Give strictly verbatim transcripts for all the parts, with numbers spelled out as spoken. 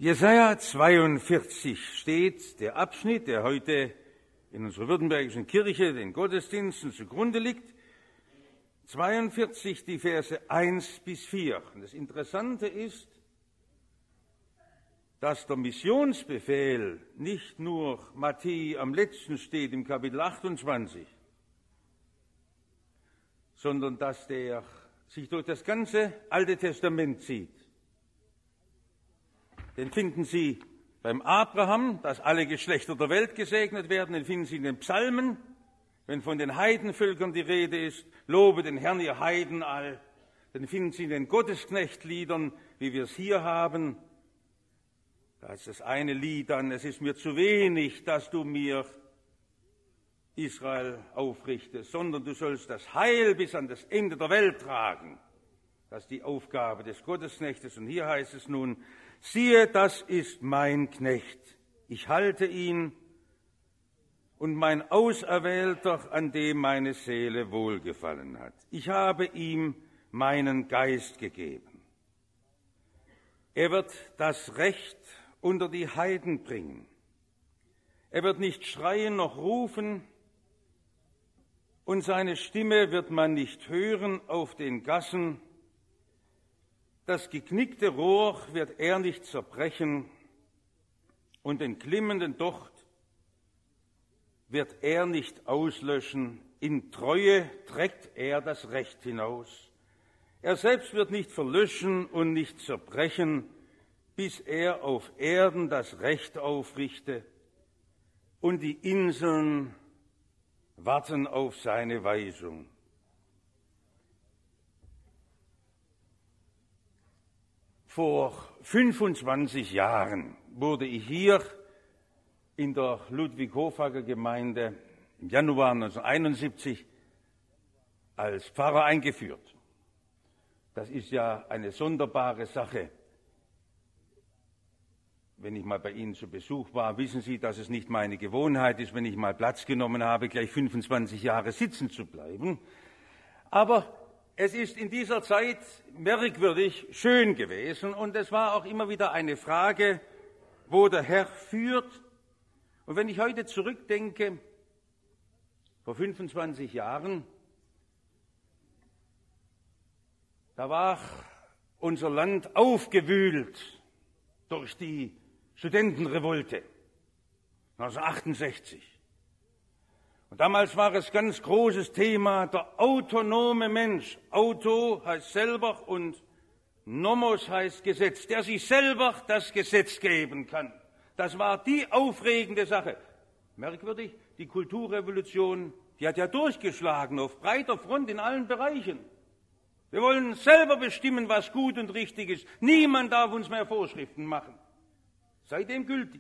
Jesaja zweiundvierzig steht der Abschnitt, der heute in unserer württembergischen Kirche den Gottesdiensten zugrunde liegt. zweiundvierzig, die Verse eins bis vier. Und das Interessante ist, dass der Missionsbefehl nicht nur Matthäi am letzten steht im Kapitel achtundzwanzig, sondern dass der sich durch das ganze Alte Testament zieht. Den finden Sie beim Abraham, dass alle Geschlechter der Welt gesegnet werden. Den finden Sie in den Psalmen, wenn von den Heidenvölkern die Rede ist. Lobe den Herrn, ihr Heiden all. Den finden Sie in den Gottesknechtliedern, wie wir es hier haben. Da ist das eine Lied dann: Es ist mir zu wenig, dass du mir Israel aufrichtest, sondern du sollst das Heil bis an das Ende der Welt tragen. Das ist die Aufgabe des Gottesknechtes. Und hier heißt es nun: Siehe, das ist mein Knecht, ich halte ihn, und mein Auserwählter, an dem meine Seele wohlgefallen hat. Ich habe ihm meinen Geist gegeben. Er wird das Recht unter die Heiden bringen. Er wird nicht schreien noch rufen, und seine Stimme wird man nicht hören auf den Gassen. Das geknickte Rohr wird er nicht zerbrechen, und den glimmenden Docht wird er nicht auslöschen. In Treue trägt er das Recht hinaus. Er selbst wird nicht verlöschen und nicht zerbrechen, bis er auf Erden das Recht aufrichte, und die Inseln warten auf seine Weisung. Vor fünfundzwanzig Jahren wurde ich hier in der Ludwig-Hofacker Gemeinde im Januar neunzehnhunderteinundsiebzig als Pfarrer eingeführt. Das ist ja eine sonderbare Sache. Wenn ich mal bei Ihnen zu Besuch war, wissen Sie, dass es nicht meine Gewohnheit ist, wenn ich mal Platz genommen habe, gleich fünfundzwanzig Jahre sitzen zu bleiben. Aber es ist in dieser Zeit merkwürdig schön gewesen, und es war auch immer wieder eine Frage, wo der Herr führt. Und wenn ich heute zurückdenke, vor fünfundzwanzig Jahren, da war unser Land aufgewühlt durch die Studentenrevolte neunzehnhundertachtundsechzig. Und damals war es ganz großes Thema, der autonome Mensch. Auto heißt selber und Nomos heißt Gesetz, der sich selber das Gesetz geben kann. Das war die aufregende Sache. Merkwürdig, die Kulturrevolution, die hat ja durchgeschlagen auf breiter Front in allen Bereichen. Wir wollen selber bestimmen, was gut und richtig ist. Niemand darf uns mehr Vorschriften machen. Seitdem gültig.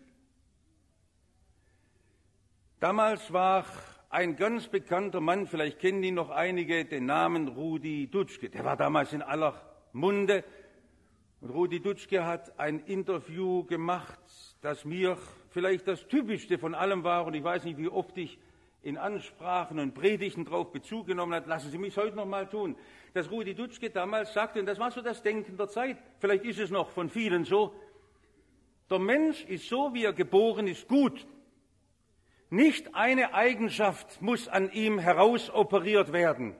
Damals war ein ganz bekannter Mann, vielleicht kennen ihn noch einige, den Namen Rudi Dutschke. Der war damals in aller Munde. Und Rudi Dutschke hat ein Interview gemacht, das mir vielleicht das Typischste von allem war. Und ich weiß nicht, wie oft ich in Ansprachen und Predigten darauf Bezug genommen habe. Lassen Sie mich heute noch mal tun. Dass Rudi Dutschke damals sagte, und das war so das Denken der Zeit, vielleicht ist es noch von vielen so: Der Mensch ist so, wie er geboren ist, gut. Nicht eine Eigenschaft muss an ihm herausoperiert werden.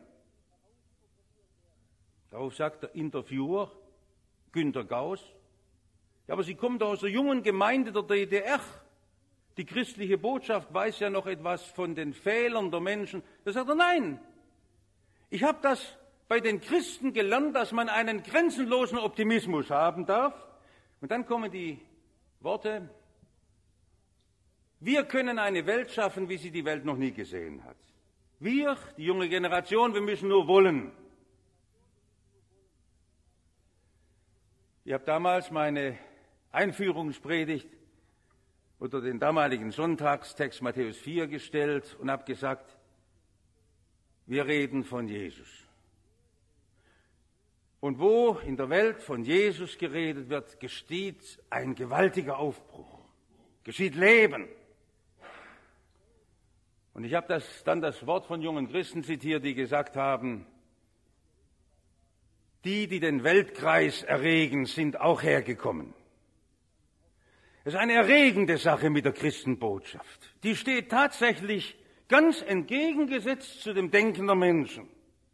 Darauf sagt der Interviewer Günter Gauss: Ja, aber Sie kommen doch aus der jungen Gemeinde der D D R. Die christliche Botschaft weiß ja noch etwas von den Fehlern der Menschen. Da sagt er: Nein, ich habe das bei den Christen gelernt, dass man einen grenzenlosen Optimismus haben darf. Und dann kommen die Worte: Wir können eine Welt schaffen, wie sie die Welt noch nie gesehen hat. Wir, die junge Generation, wir müssen nur wollen. Ich habe damals meine Einführungspredigt unter den damaligen Sonntagstext Matthäus vier gestellt und habe gesagt, wir reden von Jesus. Und wo in der Welt von Jesus geredet wird, geschieht ein gewaltiger Aufbruch, geschieht Leben. Und ich habe das, dann das Wort von jungen Christen zitiert, die gesagt haben, die, die den Weltkreis erregen, sind auch hergekommen. Es ist eine erregende Sache mit der Christenbotschaft. Die steht tatsächlich ganz entgegengesetzt zu dem Denken der Menschen.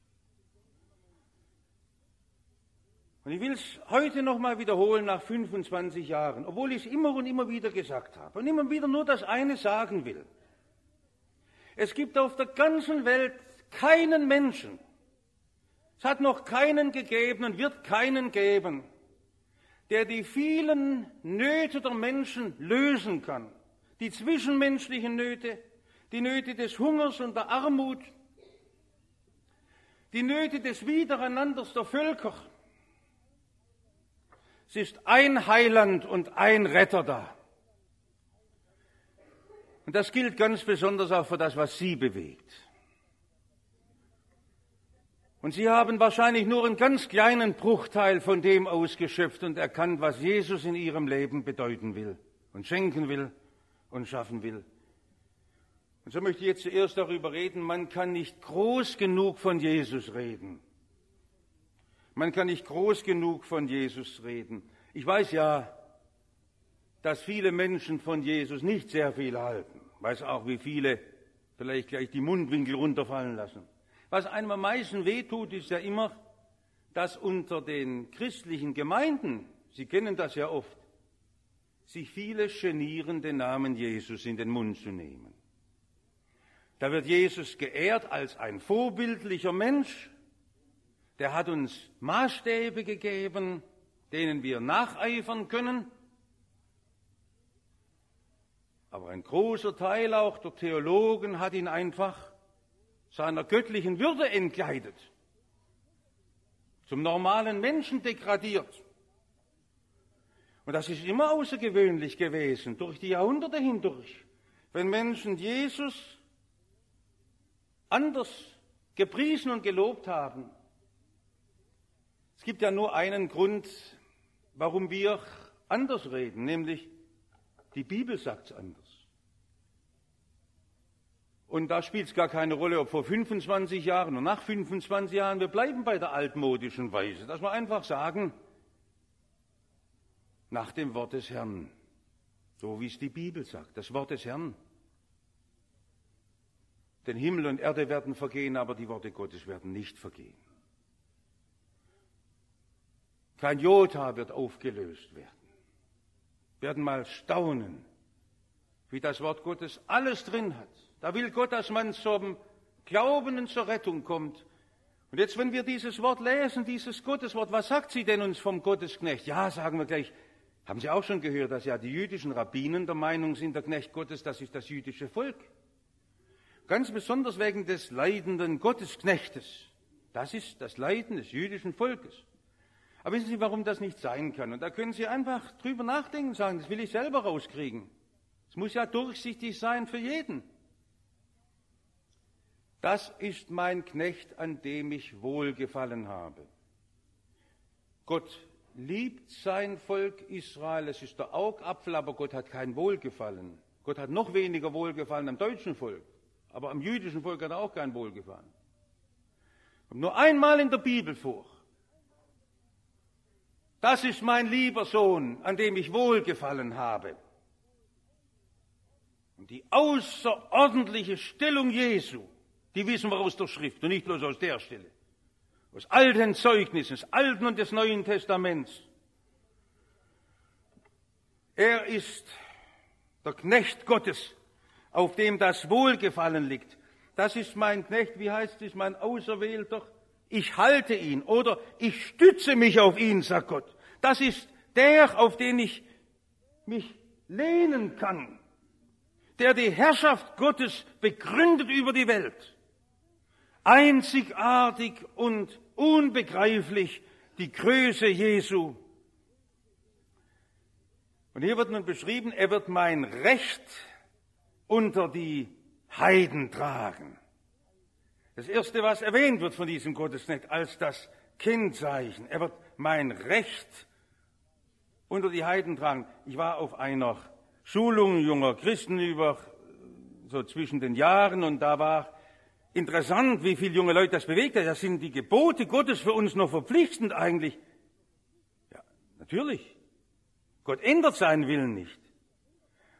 Und ich will es heute noch mal wiederholen nach fünfundzwanzig Jahren, obwohl ich es immer und immer wieder gesagt habe und immer wieder nur das eine sagen will. Es gibt auf der ganzen Welt keinen Menschen, es hat noch keinen gegeben und wird keinen geben, der die vielen Nöte der Menschen lösen kann. Die zwischenmenschlichen Nöte, die Nöte des Hungers und der Armut, die Nöte des Wiedereinanders der Völker. Es ist ein Heiland und ein Retter da. Und das gilt ganz besonders auch für das, was Sie bewegt. Und Sie haben wahrscheinlich nur einen ganz kleinen Bruchteil von dem ausgeschöpft und erkannt, was Jesus in Ihrem Leben bedeuten will und schenken will und schaffen will. Und so möchte ich jetzt zuerst darüber reden, man kann nicht groß genug von Jesus reden. Man kann nicht groß genug von Jesus reden. Ich weiß ja, dass viele Menschen von Jesus nicht sehr viel halten. Ich weiß auch, wie viele vielleicht gleich die Mundwinkel runterfallen lassen. Was einem am meisten wehtut, ist ja immer, dass unter den christlichen Gemeinden, Sie kennen das ja oft, sich viele genieren, den Namen Jesus in den Mund zu nehmen. Da wird Jesus geehrt als ein vorbildlicher Mensch. Der hat uns Maßstäbe gegeben, denen wir nacheifern können. Aber ein großer Teil auch der Theologen hat ihn einfach seiner göttlichen Würde entkleidet, zum normalen Menschen degradiert. Und das ist immer außergewöhnlich gewesen, durch die Jahrhunderte hindurch, wenn Menschen Jesus anders gepriesen und gelobt haben. Es gibt ja nur einen Grund, warum wir anders reden, nämlich die Bibel sagt es anders. Und da spielt es gar keine Rolle, ob vor fünfundzwanzig Jahren oder nach fünfundzwanzig Jahren, wir bleiben bei der altmodischen Weise, dass wir einfach sagen, nach dem Wort des Herrn, so wie es die Bibel sagt, das Wort des Herrn. Denn Himmel und Erde werden vergehen, aber die Worte Gottes werden nicht vergehen. Kein Jota wird aufgelöst werden. Wir werden mal staunen, wie das Wort Gottes alles drin hat. Da will Gott, dass man zum Glauben und zur Rettung kommt. Und jetzt, wenn wir dieses Wort lesen, dieses Gotteswort, was sagt sie denn uns vom Gottesknecht? Ja, sagen wir gleich, haben Sie auch schon gehört, dass ja die jüdischen Rabbinen der Meinung sind, der Knecht Gottes, das ist das jüdische Volk. Ganz besonders wegen des leidenden Gottesknechtes. Das ist das Leiden des jüdischen Volkes. Aber wissen Sie, warum das nicht sein kann? Und da können Sie einfach drüber nachdenken und sagen, das will ich selber rauskriegen. Es muss ja durchsichtig sein für jeden. Das ist mein Knecht, an dem ich wohlgefallen habe. Gott liebt sein Volk Israel, es ist der Augapfel, aber Gott hat kein Wohlgefallen. Gott hat noch weniger Wohlgefallen am deutschen Volk, aber am jüdischen Volk hat er auch kein Wohlgefallen. Kommt nur einmal in der Bibel vor. Das ist mein lieber Sohn, an dem ich wohlgefallen habe. Und die außerordentliche Stellung Jesu, die wissen wir aus der Schrift und nicht bloß aus der Stelle. Aus alten Zeugnissen, des Alten und des Neuen Testaments. Er ist der Knecht Gottes, auf dem das Wohlgefallen liegt. Das ist mein Knecht, wie heißt es, mein Auserwählter? Ich halte ihn oder ich stütze mich auf ihn, sagt Gott. Das ist der, auf den ich mich lehnen kann, der die Herrschaft Gottes begründet über die Welt. Einzigartig und unbegreiflich die Größe Jesu. Und hier wird nun beschrieben, er wird mein Recht unter die Heiden tragen. Das Erste, was erwähnt wird von diesem Gottesknecht als das Kennzeichen. Er wird mein Recht unter die Heiden tragen. Ich war auf einer Schulung junger Christen über so zwischen den Jahren und da war interessant, wie viele junge Leute das bewegt hat. Das sind die Gebote Gottes für uns noch verpflichtend eigentlich. Ja, natürlich. Gott ändert seinen Willen nicht.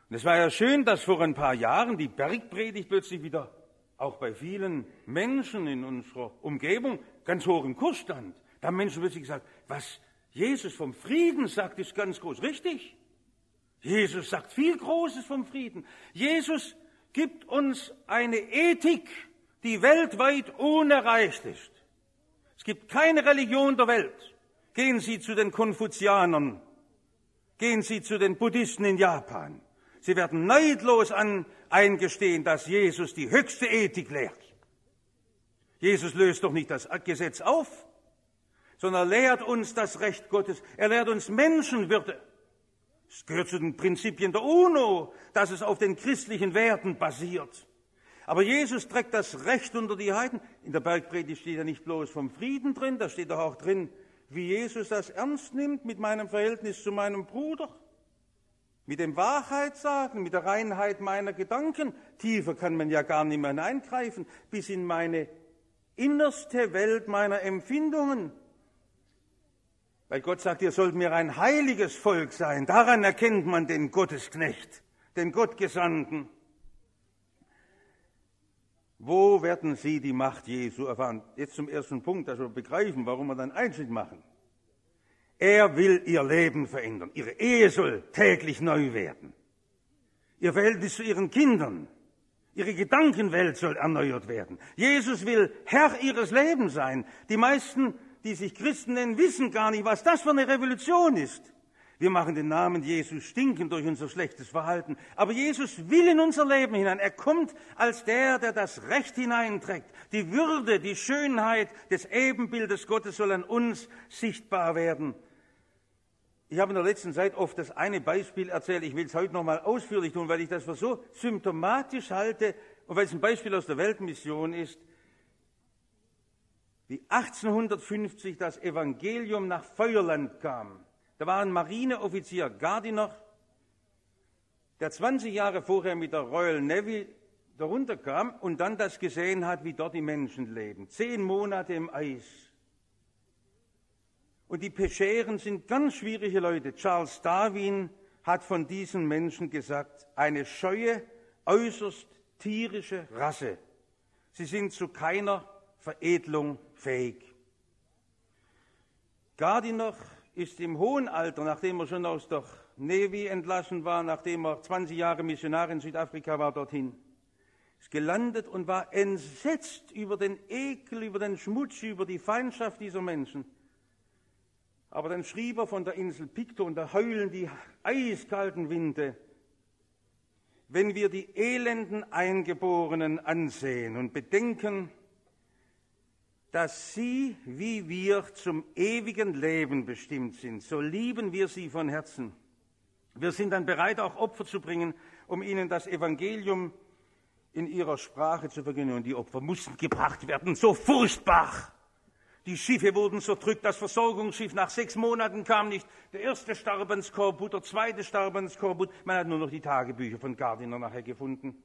Und es war ja schön, dass vor ein paar Jahren die Bergpredigt plötzlich wieder auch bei vielen Menschen in unserer Umgebung ganz hoch im Kurs stand. Da haben Menschen plötzlich gesagt, was Jesus vom Frieden sagt, ist ganz groß. Richtig. Jesus sagt viel Großes vom Frieden. Jesus gibt uns eine Ethik, die weltweit unerreicht ist. Es gibt keine Religion der Welt. Gehen Sie zu den Konfuzianern, gehen Sie zu den Buddhisten in Japan. Sie werden neidlos an, eingestehen, dass Jesus die höchste Ethik lehrt. Jesus löst doch nicht das Gesetz auf, sondern er lehrt uns das Recht Gottes. Er lehrt uns Menschenwürde. Es gehört zu den Prinzipien der UNO, dass es auf den christlichen Werten basiert. Aber Jesus trägt das Recht unter die Heiden. In der Bergpredigt steht ja nicht bloß vom Frieden drin, da steht doch auch drin, wie Jesus das ernst nimmt mit meinem Verhältnis zu meinem Bruder. Mit dem Wahrheit sagen, mit der Reinheit meiner Gedanken. Tiefer kann man ja gar nicht mehr hineingreifen, bis in meine innerste Welt meiner Empfindungen. Weil Gott sagt, ihr sollt mir ein heiliges Volk sein. Daran erkennt man den Gottesknecht, den Gottgesandten. Wo werden Sie die Macht Jesu erfahren? Jetzt zum ersten Punkt, dass wir begreifen, warum wir dann Einschnitt machen. Er will ihr Leben verändern. Ihre Ehe soll täglich neu werden. Ihr Verhältnis zu ihren Kindern, ihre Gedankenwelt soll erneuert werden. Jesus will Herr ihres Lebens sein. Die meisten, die sich Christen nennen, wissen gar nicht, was das für eine Revolution ist. Wir machen den Namen Jesus stinken durch unser schlechtes Verhalten. Aber Jesus will in unser Leben hinein. Er kommt als der, der das Recht hineinträgt. Die Würde, die Schönheit des Ebenbildes Gottes soll an uns sichtbar werden. Ich habe in der letzten Zeit oft das eine Beispiel erzählt. Ich will es heute noch mal ausführlich tun, weil ich das für so symptomatisch halte und weil es ein Beispiel aus der Weltmission ist, wie achtzehnhundertfünfzig das Evangelium nach Feuerland kam. Da war ein Marineoffizier, Gardiner, der zwanzig Jahre vorher mit der Royal Navy darunter kam und dann das gesehen hat, wie dort die Menschen leben. Zehn Monate im Eis. Und die Pescheren sind ganz schwierige Leute. Charles Darwin hat von diesen Menschen gesagt, eine scheue, äußerst tierische Rasse. Sie sind zu keiner Veredelung fähig. Gardiner ist im hohen Alter, nachdem er schon aus der Navy entlassen war, nachdem er zwanzig Jahre Missionar in Südafrika war, dorthin, ist gelandet und war entsetzt über den Ekel, über den Schmutz, über die Feindschaft dieser Menschen. Aber dann schrieb er von der Insel Pictou und da heulen die eiskalten Winde. Wenn wir die elenden Eingeborenen ansehen und bedenken, dass sie, wie wir, zum ewigen Leben bestimmt sind, so lieben wir sie von Herzen. Wir sind dann bereit, auch Opfer zu bringen, um ihnen das Evangelium in ihrer Sprache zu verkünden. Und die Opfer mussten gebracht werden, so furchtbar. Die Schiffe wurden zerdrückt, das Versorgungsschiff nach sechs Monaten kam nicht. Der erste starb ans Skorbut, der zweite starb ans Skorbut. Man hat nur noch die Tagebücher von Gardiner nachher gefunden.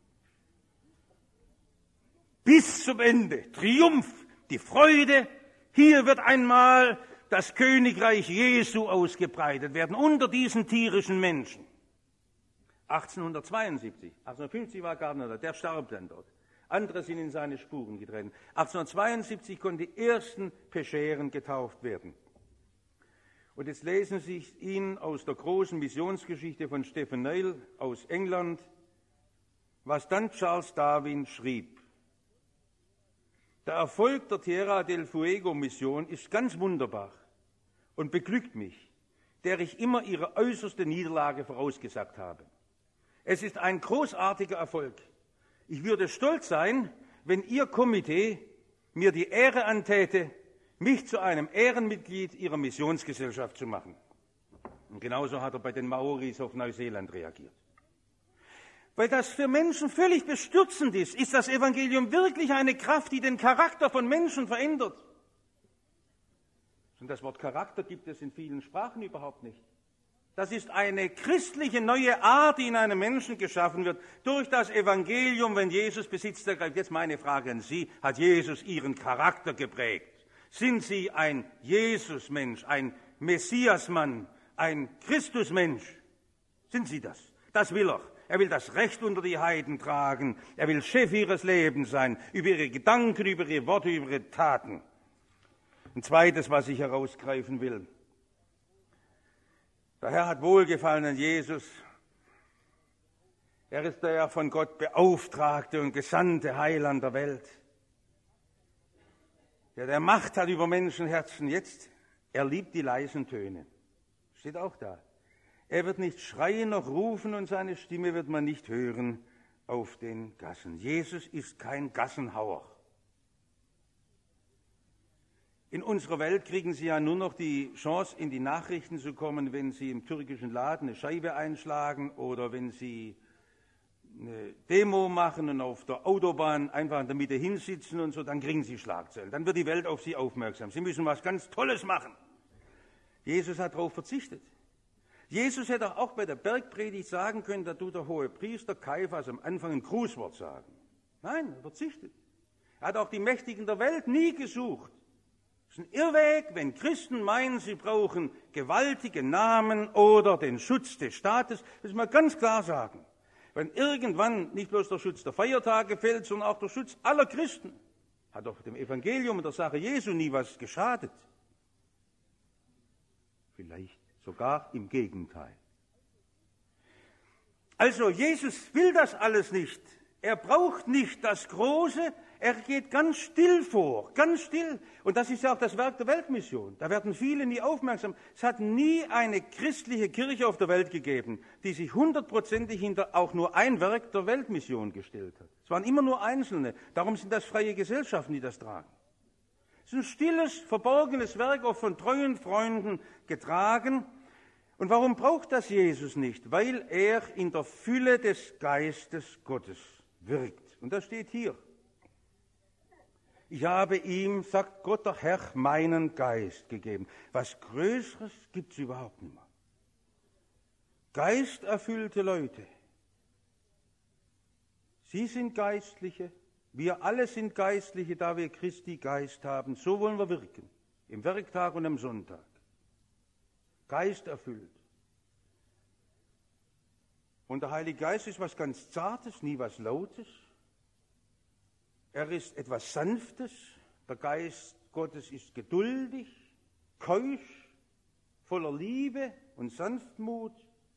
Bis zum Ende. Triumph, die Freude. Hier wird einmal das Königreich Jesu ausgebreitet werden unter diesen tierischen Menschen. achtzehnhundertzweiundsiebzig, achtzehnhundertfünfzig war Gardiner da, der starb dann dort. Andere sind in seine Spuren getreten. achtzehnhundertzweiundsiebzig konnten die ersten Pescheren getauft werden. Und jetzt lesen Sie ihn aus der großen Missionsgeschichte von Stephen Neil aus England, was dann Charles Darwin schrieb. Der Erfolg der Tierra del Fuego Mission ist ganz wunderbar und beglückt mich, der ich immer ihre äußerste Niederlage vorausgesagt habe. Es ist ein großartiger Erfolg. Ich würde stolz sein, wenn Ihr Komitee mir die Ehre antäte, mich zu einem Ehrenmitglied Ihrer Missionsgesellschaft zu machen. Und genauso hat er bei den Maoris auf Neuseeland reagiert. Weil das für Menschen völlig bestürzend ist, ist das Evangelium wirklich eine Kraft, die den Charakter von Menschen verändert. Und das Wort Charakter gibt es in vielen Sprachen überhaupt nicht. Das ist eine christliche neue Art, die in einem Menschen geschaffen wird, durch das Evangelium, wenn Jesus Besitz ergreift. Jetzt meine Frage an Sie, hat Jesus Ihren Charakter geprägt? Sind Sie ein Jesus-Mensch, ein Messias-Mann, ein Christus-Mensch? Sind Sie das? Das will er. Er will das Recht unter die Heiden tragen. Er will Chef ihres Lebens sein, über ihre Gedanken, über ihre Worte, über ihre Taten. Ein zweites, was ich herausgreifen will. Der Herr hat Wohlgefallen an Jesus. Er ist der von Gott beauftragte und gesandte Heiland der Welt, der der Macht hat über Menschenherzen. Jetzt, er liebt die leisen Töne. Steht auch da. Er wird nicht schreien noch rufen und seine Stimme wird man nicht hören auf den Gassen. Jesus ist kein Gassenhauer. In unserer Welt kriegen Sie ja nur noch die Chance, in die Nachrichten zu kommen, wenn Sie im türkischen Laden eine Scheibe einschlagen oder wenn Sie eine Demo machen und auf der Autobahn einfach in der Mitte hinsitzen und so, dann kriegen Sie Schlagzeilen. Dann wird die Welt auf Sie aufmerksam. Sie müssen was ganz Tolles machen. Jesus hat darauf verzichtet. Jesus hätte auch bei der Bergpredigt sagen können, da tut der hohe Priester Kaiphas am Anfang ein Grußwort sagen. Nein, er verzichtet. Er hat auch die Mächtigen der Welt nie gesucht. Es ist ein Irrweg, wenn Christen meinen, sie brauchen gewaltige Namen oder den Schutz des Staates. Das muss man ganz klar sagen. Wenn irgendwann nicht bloß der Schutz der Feiertage fällt, sondern auch der Schutz aller Christen, hat doch dem Evangelium und der Sache Jesu nie was geschadet. Vielleicht sogar im Gegenteil. Also Jesus will das alles nicht. Er braucht nicht das Große, er geht ganz still vor, ganz still. Und das ist ja auch das Werk der Weltmission. Da werden viele nie aufmerksam. Es hat nie eine christliche Kirche auf der Welt gegeben, die sich hundertprozentig hinter auch nur ein Werk der Weltmission gestellt hat. Es waren immer nur Einzelne. Darum sind das freie Gesellschaften, die das tragen. Es ist ein stilles, verborgenes Werk, auch von treuen Freunden getragen. Und warum braucht das Jesus nicht? Weil er in der Fülle des Geistes Gottes wirkt. Und das steht hier. Ich habe ihm, sagt Gott der Herr, meinen Geist gegeben. Was Größeres gibt es überhaupt nicht mehr. Geisterfüllte Leute. Sie sind Geistliche, wir alle sind Geistliche, da wir Christi Geist haben. So wollen wir wirken, im Werktag und am Sonntag. Geisterfüllt. Und der Heilige Geist ist was ganz Zartes, nie was Lautes. Er ist etwas Sanftes. Der Geist Gottes ist geduldig, keusch, voller Liebe und Sanftmut.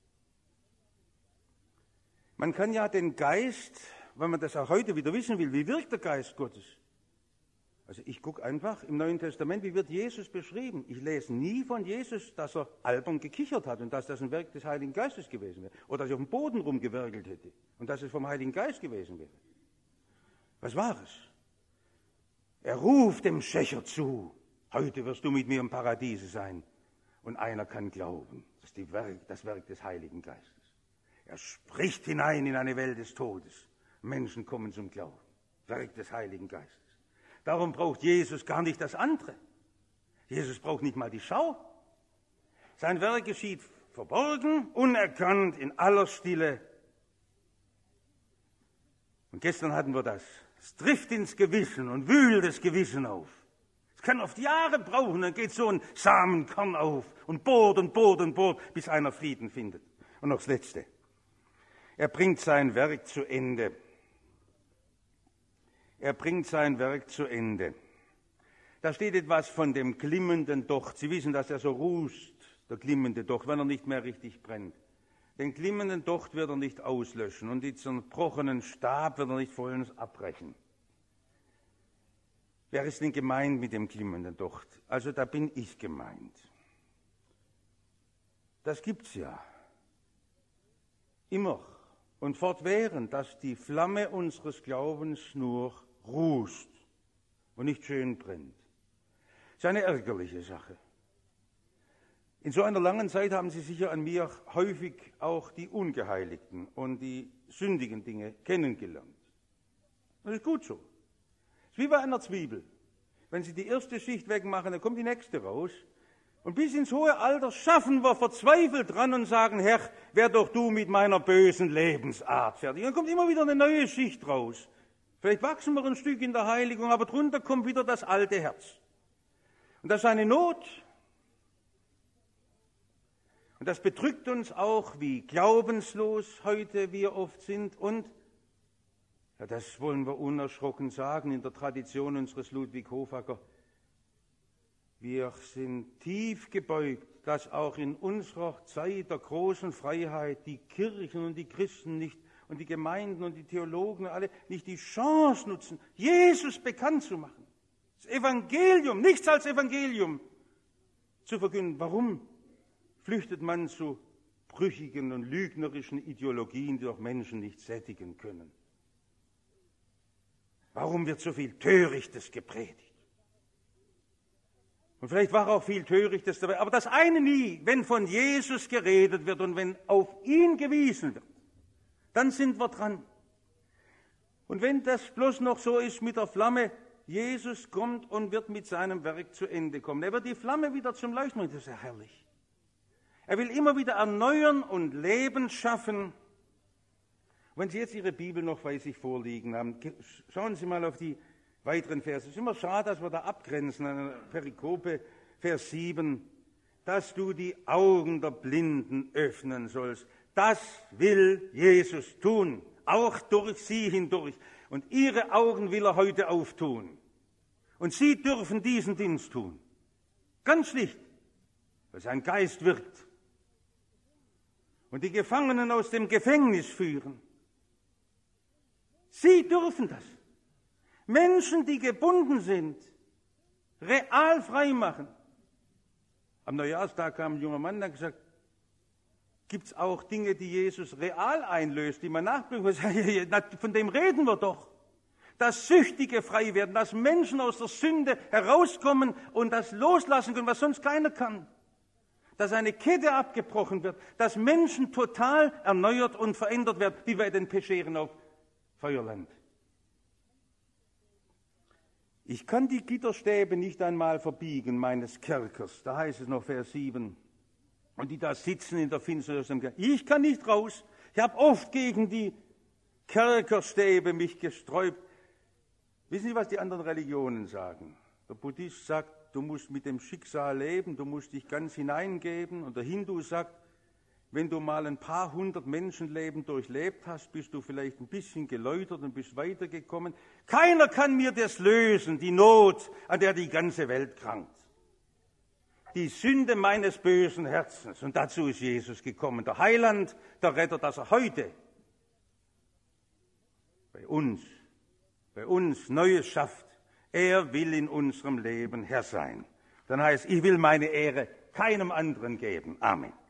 Man kann ja den Geist, wenn man das auch heute wieder wissen will, wie wirkt der Geist Gottes? Also ich gucke einfach im Neuen Testament, wie wird Jesus beschrieben? Ich lese nie von Jesus, dass er albern gekichert hat und dass das ein Werk des Heiligen Geistes gewesen wäre. Oder dass er auf dem Boden rumgewerkelt hätte und dass es vom Heiligen Geist gewesen wäre. Was war es? Er ruft dem Schächer zu, heute wirst du mit mir im Paradiese sein. Und einer kann glauben, das ist die Werk, das Werk des Heiligen Geistes. Er spricht hinein in eine Welt des Todes. Menschen kommen zum Glauben. Werk des Heiligen Geistes. Darum braucht Jesus gar nicht das andere. Jesus braucht nicht mal die Schau. Sein Werk geschieht verborgen, unerkannt, in aller Stille. Und gestern hatten wir das. Es trifft ins Gewissen und wühlt das Gewissen auf. Es kann oft Jahre brauchen, dann geht so ein Samenkorn auf und bohrt und bohrt und bohrt, bis einer Frieden findet. Und noch das Letzte. Er bringt sein Werk zu Ende. Er bringt sein Werk zu Ende. Da steht etwas von dem glimmenden Docht. Sie wissen, dass er so rußt, der glimmende Docht, wenn er nicht mehr richtig brennt. Den glimmenden Docht wird er nicht auslöschen und den zerbrochenen Stab wird er nicht vollends abbrechen. Wer ist denn gemeint mit dem glimmenden Docht? Also da bin ich gemeint. Das gibt's ja. Immer und fortwährend, dass die Flamme unseres Glaubens nur rußt und nicht schön brennt. Das ist eine ärgerliche Sache. In so einer langen Zeit haben Sie sicher an mir häufig auch die ungeheiligten und die sündigen Dinge kennengelernt. Das ist gut so. Das ist wie bei einer Zwiebel. Wenn Sie die erste Schicht wegmachen, dann kommt die nächste raus. Und bis ins hohe Alter schaffen wir verzweifelt dran und sagen, Herr, wär doch du mit meiner bösen Lebensart fertig. Dann kommt immer wieder eine neue Schicht raus. Vielleicht wachsen wir ein Stück in der Heiligung, aber drunter kommt wieder das alte Herz. Und das ist eine Not. Und das bedrückt uns auch, wie glaubenslos heute wir oft sind. Und, ja, das wollen wir unerschrocken sagen, in der Tradition unseres Ludwig Hofacker, wir sind tief gebeugt, dass auch in unserer Zeit der großen Freiheit die Kirchen und die Christen nicht und die Gemeinden und die Theologen alle nicht die Chance nutzen, Jesus bekannt zu machen. Das Evangelium, nichts als Evangelium zu verkünden. Warum flüchtet man zu brüchigen und lügnerischen Ideologien, die doch Menschen nicht sättigen können? Warum wird so viel Törichtes gepredigt? Und vielleicht war auch viel Törichtes dabei, aber das eine nie, wenn von Jesus geredet wird und wenn auf ihn gewiesen wird, dann sind wir dran. Und wenn das bloß noch so ist mit der Flamme, Jesus kommt und wird mit seinem Werk zu Ende kommen. Er wird die Flamme wieder zum Leuchten bringen, das ist ja herrlich. Er will immer wieder erneuern und Leben schaffen. Wenn Sie jetzt Ihre Bibel noch bei sich vorliegen haben, schauen Sie mal auf die weiteren Verse. Es ist immer schade, dass wir da abgrenzen an der Perikope, Vers sieben, dass du die Augen der Blinden öffnen sollst. Das will Jesus tun, auch durch sie hindurch. Und ihre Augen will er heute auftun. Und sie dürfen diesen Dienst tun. Ganz schlicht, weil sein Geist wirkt. Und die Gefangenen aus dem Gefängnis führen. Sie dürfen das. Menschen, die gebunden sind, real frei machen. Am Neujahrstag kam ein junger Mann, der hat gesagt, gibt es auch Dinge, die Jesus real einlöst, die man nachprüfen muss? Von dem reden wir doch. Dass Süchtige frei werden, dass Menschen aus der Sünde herauskommen und das loslassen können, was sonst keiner kann. Dass eine Kette abgebrochen wird, dass Menschen total erneuert und verändert werden, wie bei den Pescheren auf Feuerland. Ich kann die Gitterstäbe nicht einmal verbiegen meines Kerkers, da heißt es noch Vers sieben, und die da sitzen in der Finsternis. Ich kann nicht raus, ich habe oft gegen die Kerkerstäbe mich gesträubt. Wissen Sie, was die anderen Religionen sagen? Der Buddhist sagt, du musst mit dem Schicksal leben, du musst dich ganz hineingeben. Und der Hindu sagt, wenn du mal ein paar hundert Menschenleben durchlebt hast, bist du vielleicht ein bisschen geläutert und bist weitergekommen. Keiner kann mir das lösen, die Not, an der die ganze Welt krankt. Die Sünde meines bösen Herzens. Und dazu ist Jesus gekommen, der Heiland, der Retter, dass er heute bei uns, bei uns Neues schafft. Er will in unserem Leben Herr sein. Dann heißt, ich will meine Ehre keinem anderen geben. Amen.